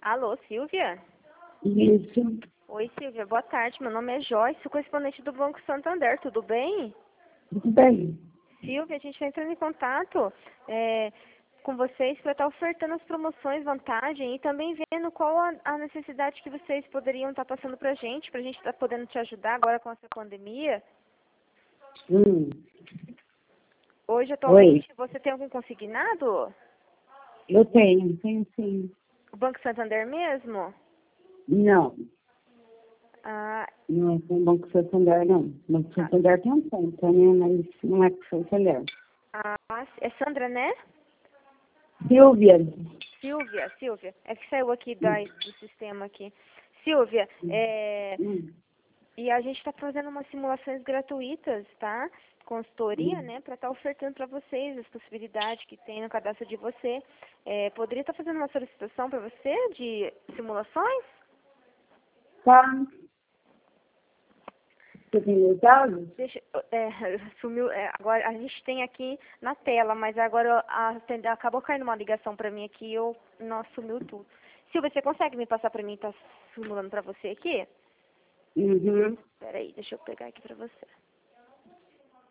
Alô, Silvia? Isso, Oi, Silvia, boa tarde. Meu nome é Joyce, correspondente do Banco Santander, tudo bem? tudo bem. Silvia, a gente está entrando em contato com vocês para estar ofertando as promoções, vantagem e também vendo qual a necessidade que vocês poderiam estar passando para a gente estar podendo te ajudar agora com essa pandemia. Hum. Hoje, Oi, atualmente, você tem algum consignado? eu tenho sim. O Banco Santander mesmo? Não, Ah, não é com o Banco Santander, não. O Banco Santander tem um conta, né? Mas não é com o Santander. é Sandra, né? Silvia. Silvia, é que saiu aqui do sistema aqui. Silvia, Hum, e a gente está fazendo umas simulações gratuitas, tá? Consultoria, hum. né? Para estar ofertando para vocês as possibilidades que tem no cadastro de você. Poderia estar fazendo uma solicitação para você de simulações? Tá. Você tem meus dados? Deixa, sumiu, agora a gente tem aqui na tela, mas agora acabou caindo uma ligação para mim aqui e nossa, sumiu tudo. Silvia, você consegue me passar para mim, tá simulando para você aqui? Uhum. Peraí, deixa eu pegar aqui para você.